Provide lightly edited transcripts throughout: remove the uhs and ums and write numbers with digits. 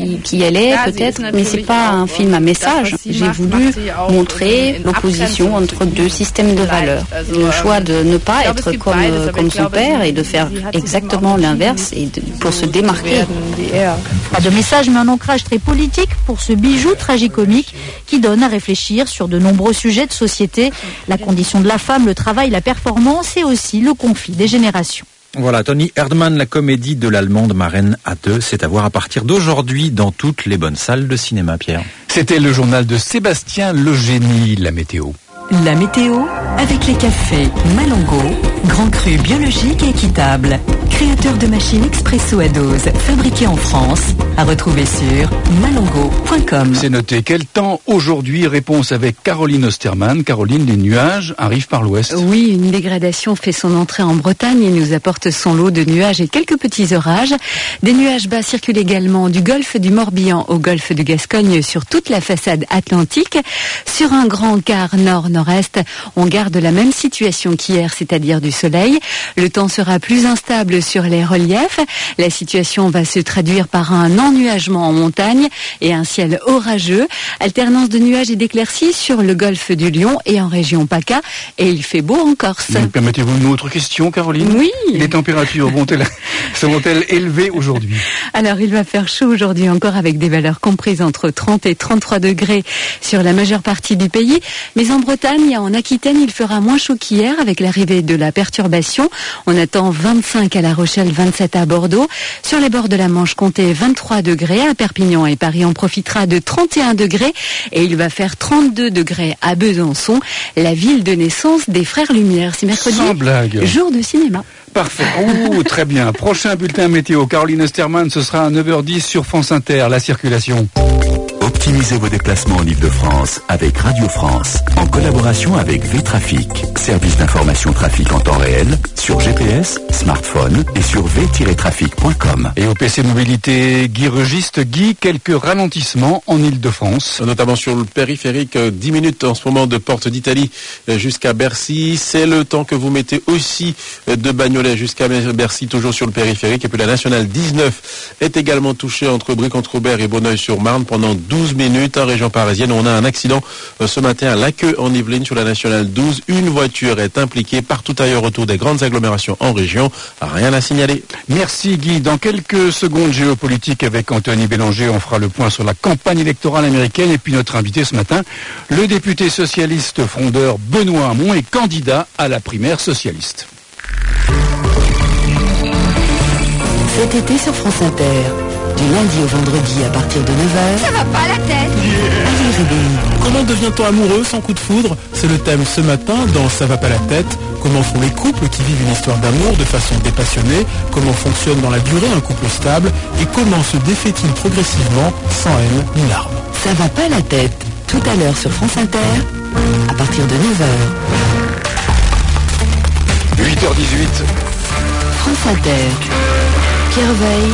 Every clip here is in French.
qui allait peut-être, mais c'est pas un film à message. J'ai voulu montrer l'opposition entre deux systèmes de valeurs. Le choix de ne pas être comme son père et de faire exactement l'inverse et pour se démarquer. Pas de message, mais un ancrage très politique pour ce bijou tragicomique qui donne à réfléchir sur de nombreux sujets de société, la condition de la femme, le travail, la performance et aussi le conflit des générations. Voilà, Toni Erdmann, la comédie de l'allemande Maren à 2, c'est à voir à partir d'aujourd'hui dans toutes les bonnes salles de cinéma, Pierre. C'était le journal de Sébastien Legénie, la météo. La météo avec les cafés Malongo, grand cru biologique et équitable. Créateur de machines expresso à dose, fabriquées en France, à retrouver sur malongo.com. C'est noté. Quel temps aujourd'hui? Réponse avec Caroline Osterman. Caroline, les nuages arrivent par l'ouest. Oui, une dégradation fait son entrée en Bretagne et nous apporte son lot de nuages et quelques petits orages. Des nuages bas circulent également du golfe du Morbihan au golfe de Gascogne sur toute la façade atlantique. Sur un grand quart nord-nord-est, on garde la même situation qu'hier, c'est-à-dire du soleil. Le temps sera plus instable sur les reliefs. La situation va se traduire par un ennuagement en montagne et un ciel orageux. Alternance de nuages et d'éclaircies sur le golfe du Lion et en région PACA. Et il fait beau en Corse. Permettez-vous une autre question, Caroline? Oui. Les températures seront-elles élevées aujourd'hui? Alors, il va faire chaud aujourd'hui encore avec des valeurs comprises entre 30 et 33 degrés sur la majeure partie du pays. Mais en Bretagne et en Aquitaine, il fera moins chaud qu'hier avec l'arrivée de la perturbation. On attend 25 à La Rochelle, 27 à Bordeaux. Sur les bords de la Manche, comptez 23 degrés. À Perpignan et Paris, on profitera de 31 degrés. Et il va faire 32 degrés à Besançon, la ville de naissance des Frères Lumière. C'est mercredi, sans blague, jour de cinéma. Parfait. Très bien. Prochain bulletin météo. Caroline Osterman, ce sera à 9h10 sur France Inter. La circulation. Optimisez vos déplacements en Ile-de-France avec Radio France, en collaboration avec V-Trafic, service d'information trafic en temps réel, sur GPS, smartphone et sur v-trafic.com. Et au PC Mobilité, Guy Registe. Guy, quelques ralentissements en Ile-de-France. Notamment sur le périphérique, 10 minutes en ce moment de Porte d'Italie jusqu'à Bercy. C'est le temps que vous mettez aussi de Bagnolet jusqu'à Bercy, toujours sur le périphérique. Et puis la nationale 19 est également touchée entre Brie-Comte-Robert et Bonneuil-sur-Marne pendant 12 minutes en région parisienne. On a un accident ce matin à Laqueux en Yvelines sur la nationale 12. Une voiture est impliquée partout ailleurs autour des grandes agglomérations en région. Rien à signaler. Merci Guy. Dans quelques secondes géopolitiques avec Anthony Bélanger, on fera le point sur la campagne électorale américaine. Et puis notre invité ce matin, le député socialiste frondeur Benoît Hamon est candidat à la primaire socialiste. Cet été sur France Inter, du lundi au vendredi à partir de 9h. Ça va pas la tête? Allez, Rébéry. Comment devient-on amoureux sans coup de foudre? C'est le thème ce matin dans Ça va pas la tête. Comment font les couples qui vivent une histoire d'amour de façon dépassionnée? Comment fonctionne dans la durée un couple stable? Et comment se défait-il progressivement sans haine ni larmes? Ça va pas la tête. Tout à l'heure sur France Inter, à partir de 9h. 8h18. France Inter. Pierre Veille.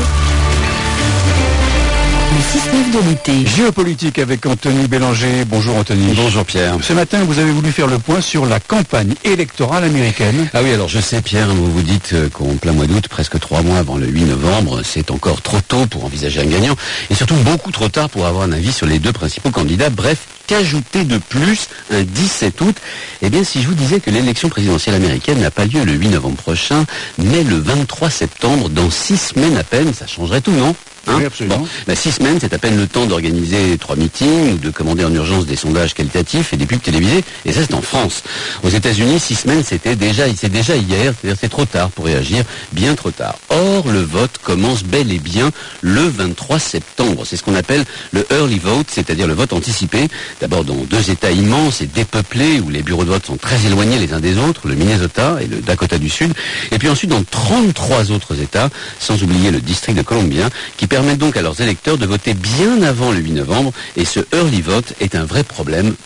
Le 6-9 de l'été. Géopolitique avec Anthony Bélanger. Bonjour Anthony. Bonjour Pierre. Ce matin, vous avez voulu faire le point sur la campagne électorale américaine. Ah oui, alors je sais Pierre, vous vous dites qu'en plein mois d'août, presque 3 mois avant le 8 novembre, c'est encore trop tôt pour envisager un gagnant, et surtout beaucoup trop tard pour avoir un avis sur les deux principaux candidats. Bref, qu'ajouter de plus un 17 août? Eh bien, si je vous disais que l'élection présidentielle américaine n'a pas lieu le 8 novembre prochain, mais le 23 septembre, dans 6 semaines à peine, ça changerait tout, non? Oui, absolument. Bon, 6 semaines, c'est à peine le temps d'organiser 3 meetings ou de commander en urgence des sondages qualitatifs et des pubs télévisées. Et ça, c'est en France. Aux États-Unis, 6 semaines, c'est déjà hier. C'est-à-dire, c'est trop tard pour réagir, bien trop tard. Or, le vote commence bel et bien le 23 septembre. C'est ce qu'on appelle le early vote, c'est-à-dire le vote anticipé. D'abord, dans 2 États immenses et dépeuplés où les bureaux de vote sont très éloignés les uns des autres, le Minnesota et le Dakota du Sud. Et puis ensuite, dans 33 autres États, sans oublier le district de Columbia, qui permettent donc à leurs électeurs de voter bien avant le 8 novembre, et ce early vote est un vrai problème pour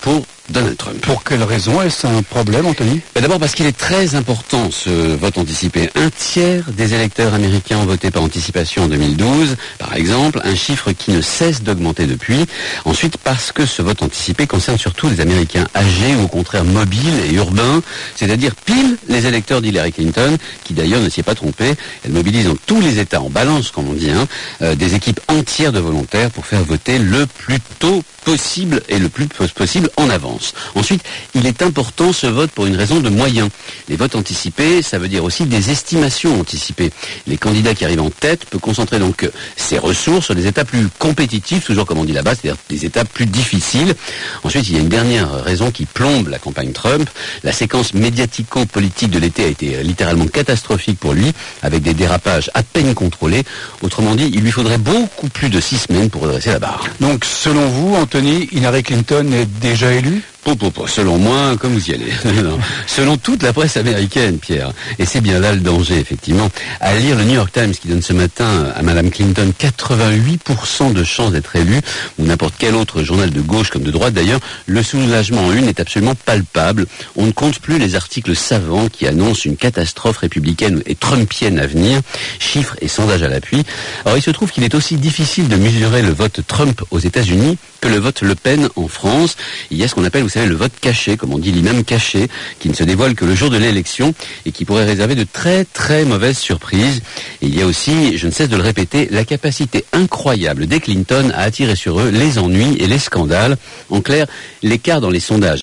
Donald Trump. Pour quelle raison est-ce un problème, Anthony? D'abord parce qu'il est très important ce vote anticipé. Un tiers des électeurs américains ont voté par anticipation en 2012, par exemple, un chiffre qui ne cesse d'augmenter depuis. Ensuite parce que ce vote anticipé concerne surtout les Américains âgés ou au contraire mobiles et urbains, c'est-à-dire pile les électeurs d'Hillary Clinton, qui d'ailleurs ne s'y est pas trompé. Elle mobilise dans tous les États en balance, comme on dit, des équipes entières de volontaires pour faire voter le plus tôt possible et le plus possible en avance. Ensuite, il est important ce vote pour une raison de moyens. Les votes anticipés, ça veut dire aussi des estimations anticipées. Les candidats qui arrivent en tête peuvent concentrer donc ses ressources sur des États plus compétitifs, toujours comme on dit là-bas, c'est-à-dire des États plus difficiles. Ensuite, il y a une dernière raison qui plombe la campagne Trump. La séquence médiatico-politique de l'été a été littéralement catastrophique pour lui, avec des dérapages à peine contrôlés. Autrement dit, il lui faudrait beaucoup plus de 6 semaines pour redresser la barre. Donc, selon vous, Anthony, Hillary Clinton est déjà élue? Selon moi, comme vous y allez. Non. Selon toute la presse américaine, Pierre. Et c'est bien là le danger, effectivement. À lire le New York Times qui donne ce matin à Madame Clinton 88% de chances d'être élue, ou n'importe quel autre journal de gauche comme de droite d'ailleurs, le soulagement en une est absolument palpable. On ne compte plus les articles savants qui annoncent une catastrophe républicaine et trumpienne à venir, chiffres et sondages à l'appui. Alors il se trouve qu'il est aussi difficile de mesurer le vote Trump aux États-Unis que le vote Le Pen en France. Il y a ce qu'on appelle, vous savez, le vote caché, comme on dit, l'imam caché, qui ne se dévoile que le jour de l'élection et qui pourrait réserver de très très mauvaises surprises. Et il y a aussi, je ne cesse de le répéter, la capacité incroyable des Clinton à attirer sur eux les ennuis et les scandales. En clair, l'écart dans les sondages